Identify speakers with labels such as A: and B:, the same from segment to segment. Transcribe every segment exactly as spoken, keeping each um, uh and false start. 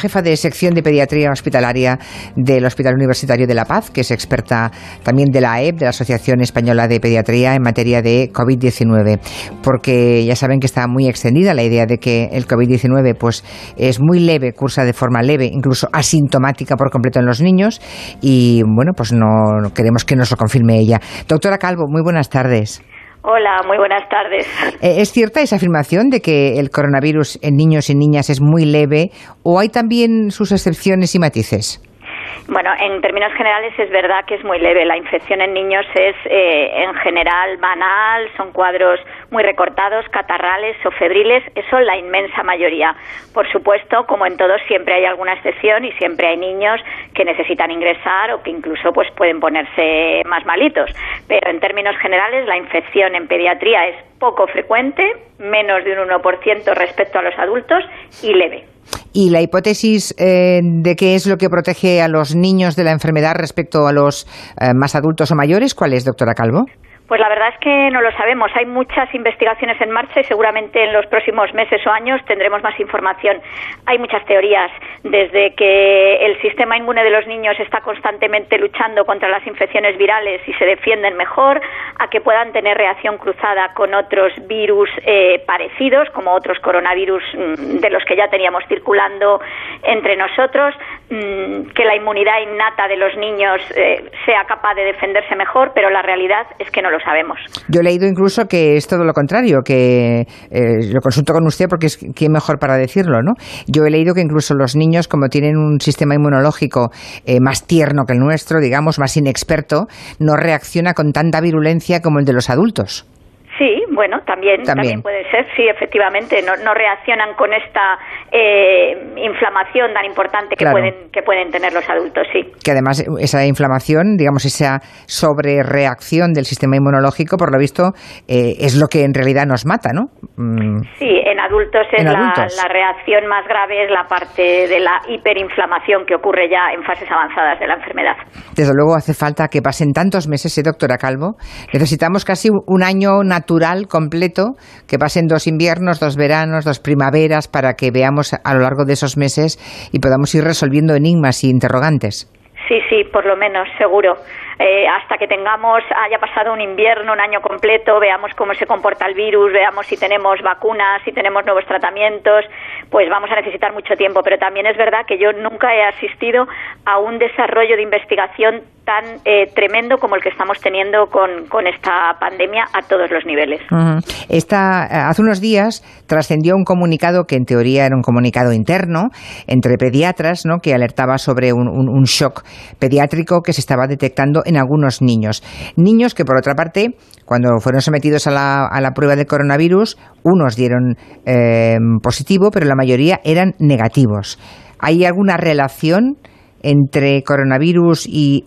A: jefa de sección de pediatría hospitalaria del Hospital Universitario de La Paz, que es experta también de la A E P, de la Asociación Española de Pediatría, en materia de COVID diecinueve, porque ya saben que está muy extendida la idea de que el COVID diecinueve pues, es muy leve, cursa de forma leve, incluso asintomática por completo en los niños, y bueno, pues no queremos que nos lo confirme ella. Doctora Calvo, muy buenas tardes.
B: Hola, muy buenas tardes.
A: ¿Es cierta esa afirmación de que el coronavirus en niños y niñas es muy leve, o hay también sus excepciones y matices?
B: Bueno, en términos generales es verdad que es muy leve. La infección en niños es eh, en general banal, son cuadros muy recortados, catarrales o febriles, eso la inmensa mayoría. Por supuesto, como en todos, siempre hay alguna excepción y siempre hay niños que necesitan ingresar o que incluso pues pueden ponerse más malitos. Pero en términos generales la infección en pediatría es poco frecuente, menos de un uno por ciento respecto a los adultos y leve.
A: ¿Y la hipótesis eh, de qué es lo que protege a los niños de la enfermedad respecto a los eh, más adultos o mayores, cuál es, doctora Calvo?
B: Pues la verdad es que no lo sabemos. Hay muchas investigaciones en marcha y seguramente en los próximos meses o años tendremos más información. Hay muchas teorías, desde que el sistema inmune de los niños está constantemente luchando contra las infecciones virales y se defienden mejor, a que puedan tener reacción cruzada con otros virus eh, parecidos, como otros coronavirus mmm, de los que ya teníamos circulando entre nosotros, mmm, que la inmunidad innata de los niños eh, sea capaz de defenderse mejor, pero la realidad es que no lo sabemos.
A: Yo he leído incluso que es todo lo contrario, que eh, lo consulto con usted porque es quién mejor para decirlo, ¿no? Yo he leído que incluso los niños, como tienen un sistema inmunológico eh, más tierno que el nuestro, digamos, más inexperto, no reacciona con tanta virulencia como el de los adultos.
B: Sí, bueno, también, también también puede ser, sí, efectivamente, no, no reaccionan con esta eh, inflamación tan importante que, claro. pueden que pueden tener los adultos, sí.
A: Que además esa inflamación, digamos, esa sobrereacción del sistema inmunológico, por lo visto, eh, es lo que en realidad nos mata, ¿no? Mm.
B: Sí, en adultos es
A: ¿En
B: la,
A: adultos?
B: la reacción más grave, es la parte de la hiperinflamación que ocurre ya en fases avanzadas de la enfermedad.
A: Desde luego hace falta que pasen tantos meses, ¿eh, doctora Calvo? Necesitamos casi un año natural completo, que pasen dos inviernos, dos veranos, dos primaveras, para que veamos a lo largo de esos meses y podamos ir resolviendo enigmas y interrogantes.
B: Sí, sí, por lo menos, seguro. Eh, hasta que tengamos, haya pasado un invierno, un año completo, veamos cómo se comporta el virus, veamos si tenemos vacunas, si tenemos nuevos tratamientos, pues vamos a necesitar mucho tiempo. Pero también es verdad que yo nunca he asistido a un desarrollo de investigación tan eh, tremendo como el que estamos teniendo con, con esta pandemia a todos los niveles.
A: Uh-huh. Esta, hace unos días trascendió un comunicado que en teoría era un comunicado interno entre pediatras, ¿no?, que alertaba sobre un, un, un shock pediátrico que se estaba detectando en algunos niños. Niños que, por otra parte, cuando fueron sometidos a la, a la prueba de coronavirus, unos dieron eh, positivo, pero la mayoría eran negativos. ¿Hay alguna relación entre coronavirus y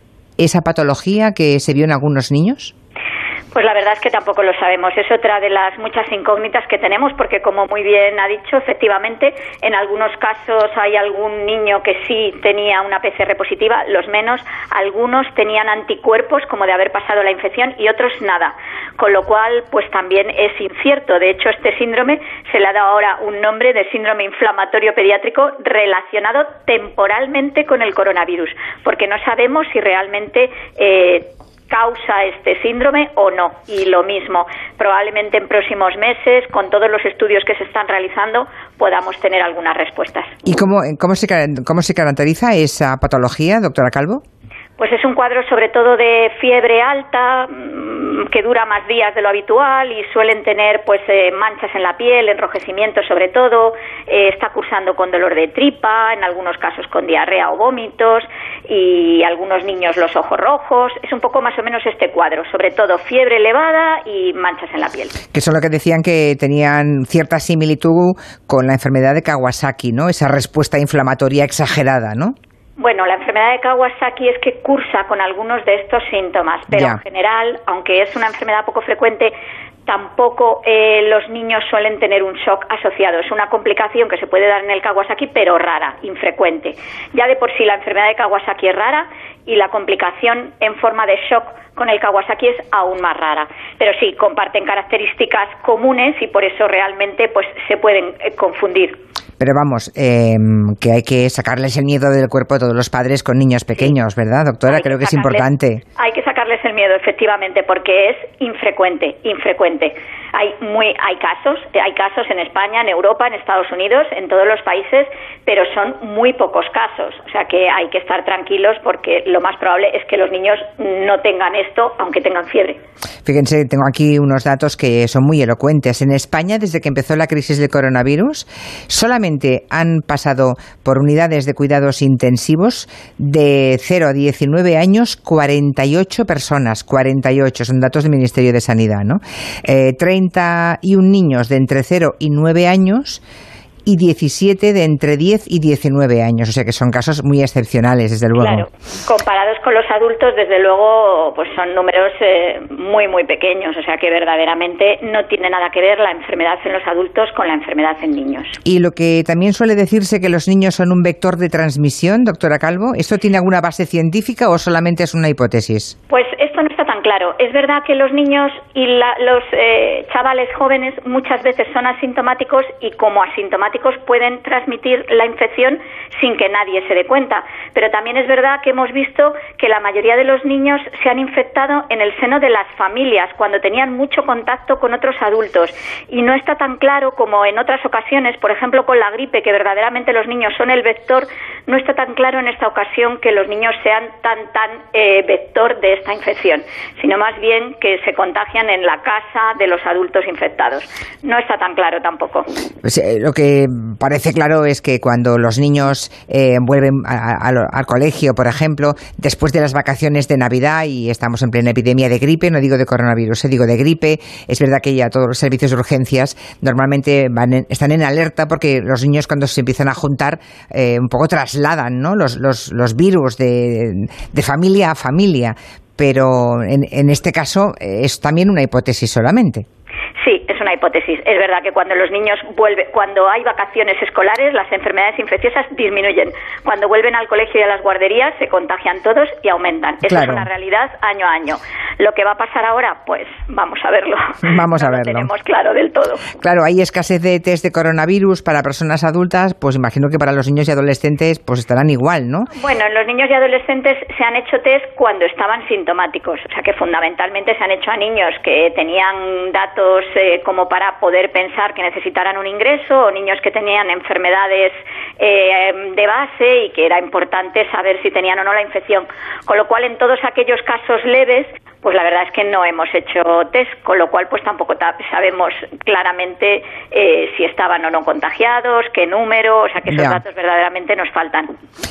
A: esa patología que se vio en algunos niños?
B: Pues la verdad es que tampoco lo sabemos. Es otra de las muchas incógnitas que tenemos, porque como muy bien ha dicho, efectivamente, en algunos casos hay algún niño que sí tenía una P C R positiva, los menos, algunos tenían anticuerpos como de haber pasado la infección y otros nada. Con lo cual, pues también es incierto. De hecho, este síndrome se le ha dado ahora un nombre de síndrome inflamatorio pediátrico relacionado temporalmente con el coronavirus, porque no sabemos si realmente eh, causa este síndrome o no. Y lo mismo, probablemente en próximos meses, con todos los estudios que se están realizando, podamos tener algunas respuestas.
A: ¿Y cómo, cómo, se, cómo se caracteriza esa patología, doctora Calvo?
B: Pues es un cuadro sobre todo de fiebre alta, que dura más días de lo habitual y suelen tener pues eh, manchas en la piel, enrojecimiento sobre todo, eh, está cursando con dolor de tripa, en algunos casos con diarrea o vómitos y algunos niños los ojos rojos. Es un poco más o menos este cuadro, sobre todo fiebre elevada y manchas en la piel. Que
A: son lo que decían que tenían cierta similitud con la enfermedad de Kawasaki, ¿no? Esa respuesta inflamatoria exagerada, ¿no?
B: Bueno, la enfermedad de Kawasaki es que cursa con algunos de estos síntomas, pero ya. En general, aunque es una enfermedad poco frecuente, tampoco eh, los niños suelen tener un shock asociado. Es una complicación que se puede dar en el Kawasaki, pero rara, infrecuente. Ya de por sí la enfermedad de Kawasaki es rara y la complicación en forma de shock con el Kawasaki es aún más rara. Pero sí, comparten características comunes y por eso realmente pues se pueden eh, confundir.
A: Pero vamos, eh, que hay que sacarles el miedo del cuerpo a todos los padres con niños pequeños, ¿verdad, doctora? Creo que es importante.
B: Hay que sacarles el miedo, efectivamente, porque es infrecuente, infrecuente. Hay muy, hay casos, hay casos en España, en Europa, en Estados Unidos, en todos los países, pero son muy pocos casos. O sea que hay que estar tranquilos porque lo más probable es que los niños no tengan esto, aunque tengan fiebre.
A: Fíjense, tengo aquí unos datos que son muy elocuentes. En España, desde que empezó la crisis del coronavirus, solamente han pasado por unidades de cuidados intensivos de cero a diecinueve años cuarenta y ocho personas, cuarenta y ocho, son datos del Ministerio de Sanidad, ¿no? Eh, treinta y uno niños de entre cero y nueve años y diecisiete de entre diez y diecinueve años, o sea que son casos muy excepcionales, desde luego.
B: Claro, comparados con los adultos, desde luego, pues son números eh, muy, muy pequeños, o sea que verdaderamente no tiene nada que ver la enfermedad en los adultos con la enfermedad en niños.
A: Y lo que también suele decirse que los niños son un vector de transmisión, doctora Calvo, ¿esto tiene alguna base científica o solamente es una hipótesis?
B: Pues esto no está tan claro. Es verdad que los niños y la, los eh, chavales jóvenes muchas veces son asintomáticos y como asintomáticos pueden transmitir la infección sin que nadie se dé cuenta. Pero también es verdad que hemos visto que la mayoría de los niños se han infectado en el seno de las familias, cuando tenían mucho contacto con otros adultos. Y no está tan claro como en otras ocasiones, por ejemplo con la gripe, que verdaderamente los niños son el vector, no está tan claro en esta ocasión que los niños sean tan, tan eh, vector de esta infección, sino más bien que se contagian en la casa de los adultos infectados. No está tan claro tampoco.
A: Pues, eh, lo que parece claro es que cuando los niños eh, vuelven a, a, al colegio, por ejemplo, después de las vacaciones de Navidad y estamos en plena epidemia de gripe, no digo de coronavirus, eh, digo de gripe, es verdad que ya todos los servicios de urgencias normalmente van en, están en alerta porque los niños cuando se empiezan a juntar eh, un poco trasladan, ¿no?, los, los, los virus de, de familia a familia, pero en, en este caso es también una hipótesis solamente.
B: Sí, es una hipótesis. Es verdad que cuando los niños vuelven, cuando hay vacaciones escolares, las enfermedades infecciosas disminuyen. Cuando vuelven al colegio y a las guarderías, se contagian todos y aumentan. Eso claro. Es una realidad año a año. Lo que va a pasar ahora, pues vamos a verlo.
A: Vamos
B: no
A: a verlo.
B: Lo tenemos claro del todo.
A: Claro, hay escasez de test de coronavirus para personas adultas, pues imagino que para los niños y adolescentes pues estarán igual, ¿no?
B: Bueno, en los niños y adolescentes se han hecho test cuando estaban sintomáticos. O sea que fundamentalmente se han hecho a niños que tenían datos Eh, como para poder pensar que necesitaran un ingreso, o niños que tenían enfermedades eh, de base y que era importante saber si tenían o no la infección. Con lo cual, en todos aquellos casos leves, pues la verdad es que no hemos hecho test, con lo cual pues tampoco sabemos claramente eh, si estaban o no contagiados, qué número, o sea que esos ya. datos verdaderamente nos faltan.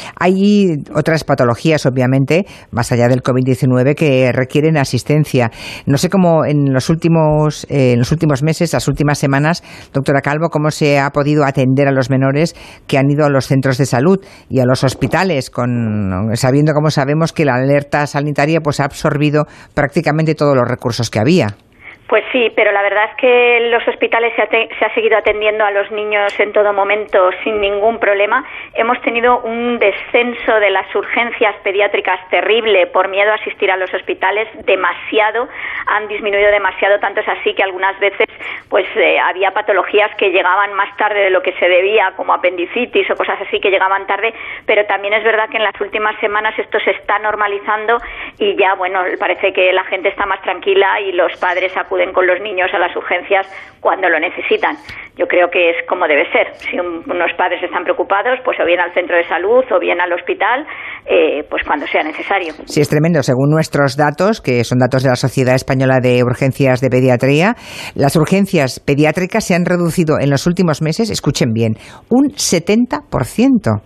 A: Hay otras patologías, obviamente, más allá del COVID diecinueve, que requieren asistencia. No sé cómo en los últimos, eh, en los últimos meses, las últimas semanas, doctora Calvo, cómo se ha podido atender a los menores que han ido a los centros de salud y a los hospitales, con sabiendo, como sabemos, que la alerta sanitaria pues ha absorbido prácticamente todos los recursos que había.
B: Pues sí, pero la verdad es que en los hospitales se ha, te, se ha seguido atendiendo a los niños en todo momento sin ningún problema. Hemos tenido un descenso de las urgencias pediátricas terrible por miedo a asistir a los hospitales, demasiado, han disminuido demasiado, tanto es así que algunas veces pues eh, había patologías que llegaban más tarde de lo que se debía, como apendicitis o cosas así que llegaban tarde, pero también es verdad que en las últimas semanas esto se está normalizando y ya, bueno, parece que la gente está más tranquila y los padres acuden con los niños a las urgencias cuando lo necesitan. Yo creo que es como debe ser. Si un, unos padres están preocupados, pues o bien al centro de salud o bien al hospital, eh, pues cuando sea necesario.
A: Sí, es tremendo. Según nuestros datos, que son datos de la Sociedad Española de Urgencias de Pediatría, las urgencias pediátricas se han reducido en los últimos meses, escuchen bien, un setenta por ciento.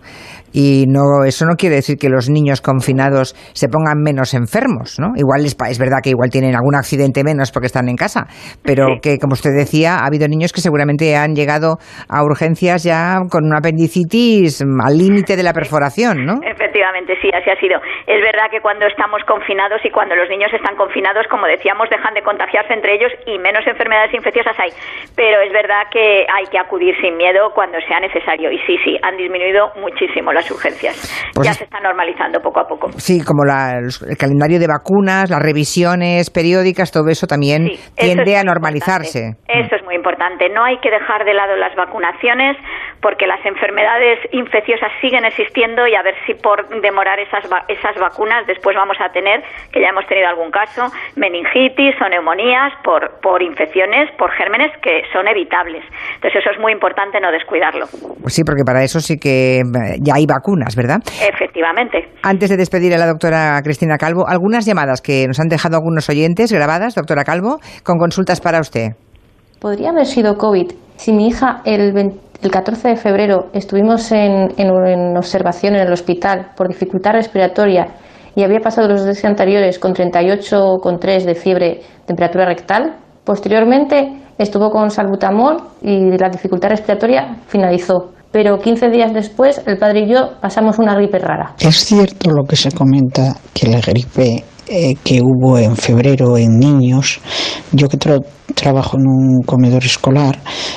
A: Y no, eso no quiere decir que los niños confinados se pongan menos enfermos, ¿no? Igual es, es verdad que igual tienen algún accidente menos porque están en casa, pero sí. que, como usted decía, ha habido niños que seguramente han llegado a urgencias ya con una apendicitis al límite de la perforación, ¿no?
B: Efectivamente, sí, así ha sido. Es verdad que cuando estamos confinados y cuando los niños están confinados, como decíamos, dejan de contagiarse entre ellos y menos enfermedades infecciosas hay. Pero es verdad que hay que acudir sin miedo cuando sea necesario. Y sí, sí, han disminuido muchísimo las urgencias. Pues ya se está normalizando poco a poco.
A: Sí, como la, el calendario de vacunas, las revisiones periódicas, todo eso también sí, tiende eso a normalizarse.
B: Importante. Eso es muy importante. No hay que dejar de lado las vacunaciones porque las enfermedades infecciosas siguen existiendo y a ver si por demorar esas esas vacunas después vamos a tener, que ya hemos tenido algún caso, meningitis o neumonías por, por infecciones, por gérmenes que son evitables. Entonces eso es muy importante no descuidarlo.
A: Pues sí, porque para eso sí que ya hay vacunas, ¿verdad?
B: Efectivamente.
A: Antes de despedir a la doctora Cristina Calvo, algunas llamadas que nos han dejado algunos oyentes grabadas, doctora Calvo, con consultas para usted.
C: ¿Podría haber sido COVID? Si mi hija el, veinte, el catorce de febrero estuvimos en, en, en observación en el hospital por dificultad respiratoria y había pasado los días anteriores con treinta y ocho coma tres de fiebre, temperatura rectal, posteriormente estuvo con salbutamol y la dificultad respiratoria finalizó. Pero quince días después el padre y yo pasamos una gripe rara.
D: Es cierto lo que se comenta, que la gripe eh, que hubo en febrero en niños, yo que tra- trabajo en un comedor escolar,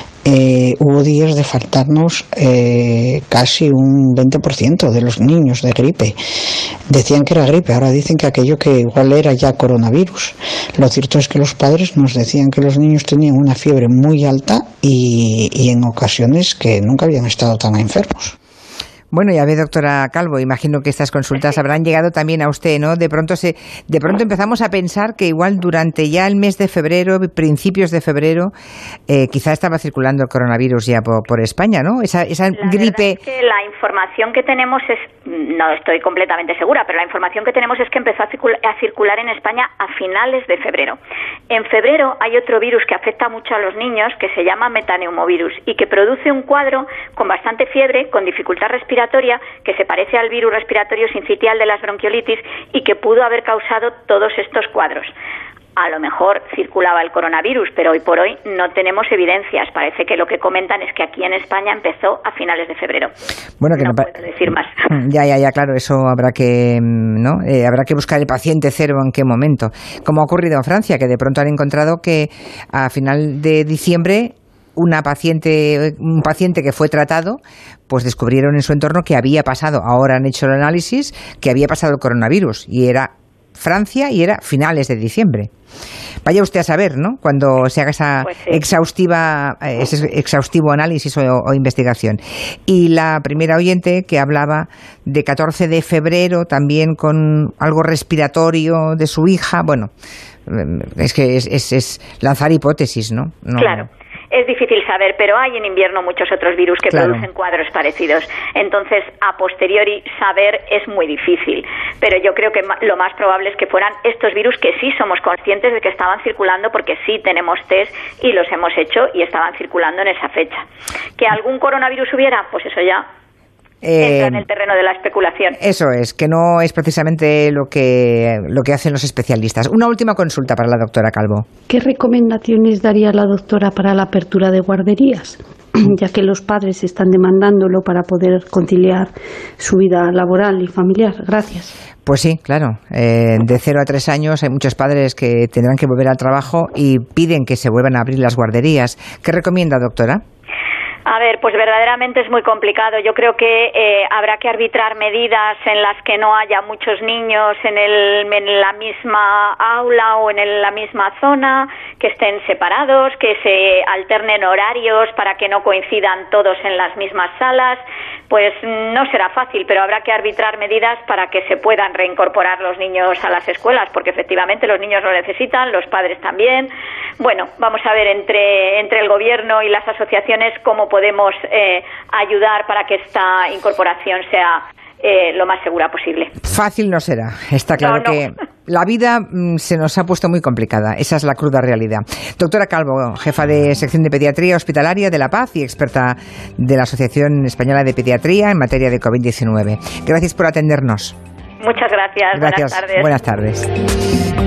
D: eh, hubo días de faltarnos eh, casi un veinte por ciento de los niños de gripe. Decían que era gripe, ahora dicen que aquello que igual era ya coronavirus. Lo cierto es que los padres nos decían que los niños tenían una fiebre muy alta y, y en ocasiones que nunca habían estado tan enfermos.
A: Bueno, ya ve, doctora Calvo, imagino que estas consultas habrán llegado también a usted, ¿no? De pronto se, de pronto empezamos a pensar que igual durante ya el mes de febrero, principios de febrero, eh, quizá estaba circulando el coronavirus ya por, por España, ¿no? Esa, esa
B: la
A: gripe.
B: Verdad es que la información que tenemos es, no estoy completamente segura, pero la información que tenemos es que empezó a circular, a circular en España a finales de febrero. En febrero hay otro virus que afecta mucho a los niños que se llama metaneumovirus y que produce un cuadro con bastante fiebre, con dificultad respiratoria, que se parece al virus respiratorio sincitial de las bronquiolitis y que pudo haber causado todos estos cuadros. A lo mejor circulaba el coronavirus, pero hoy por hoy no tenemos evidencias. Parece que lo que comentan es que aquí en España empezó a finales de febrero.
A: Bueno, que
B: no
A: no pa-
B: puedo decir más.
A: Ya, ya, ya, claro, eso habrá que, ¿no? Eh, habrá que buscar el paciente cero en qué momento. Como ha ocurrido en Francia, que de pronto han encontrado que a final de diciembre una paciente, un paciente que fue tratado, pues descubrieron en su entorno que había pasado, ahora han hecho el análisis, que había pasado el coronavirus, y era Francia y era finales de diciembre. Vaya usted a saber, ¿no? Cuando se haga esa
B: pues sí.
A: exhaustiva, ese exhaustivo análisis o, o investigación. Y la primera oyente que hablaba de catorce de febrero, también con algo respiratorio de su hija, bueno, es que es, es, es lanzar hipótesis, ¿no? No.
B: Claro. Es difícil saber, pero hay en invierno muchos otros virus que
A: claro.
B: producen cuadros parecidos. Entonces, a posteriori, saber es muy difícil. Pero yo creo que lo más probable es que fueran estos virus que sí somos conscientes de que estaban circulando porque sí tenemos test y los hemos hecho y estaban circulando en esa fecha. ¿Que algún coronavirus hubiera? Pues eso ya entra
A: Eh,
B: en el terreno de la especulación.
A: Eso es, que no es precisamente lo que, lo que hacen los especialistas. Una última consulta para la doctora Calvo.
E: ¿Qué recomendaciones daría la doctora para la apertura de guarderías? Ya que los padres están demandándolo para poder conciliar su vida laboral y familiar. Gracias.
A: Pues sí, claro. Eh, de cero a tres años hay muchos padres que tendrán que volver al trabajo y piden que se vuelvan a abrir las guarderías. ¿Qué recomienda, doctora?
B: A ver, pues verdaderamente es muy complicado. Yo creo que eh, habrá que arbitrar medidas en las que no haya muchos niños en, el, en la misma aula o en el, la misma zona, que estén separados, que se alternen horarios para que no coincidan todos en las mismas salas. Pues no será fácil, pero habrá que arbitrar medidas para que se puedan reincorporar los niños a las escuelas, porque efectivamente los niños lo necesitan, los padres también. Bueno, vamos a ver entre, entre el gobierno y las asociaciones cómo podemos eh, ayudar para que esta incorporación sea eh, lo más segura posible.
A: Fácil no será. Está claro
B: no, no.
A: que la vida mm, se nos ha puesto muy complicada. Esa es la cruda realidad. Doctora Calvo, jefa de sección de Pediatría Hospitalaria de La Paz y experta de la Asociación Española de Pediatría en materia de COVID diecinueve. Gracias por atendernos.
B: Muchas gracias.
A: Gracias.
B: Buenas tardes.
A: Buenas tardes.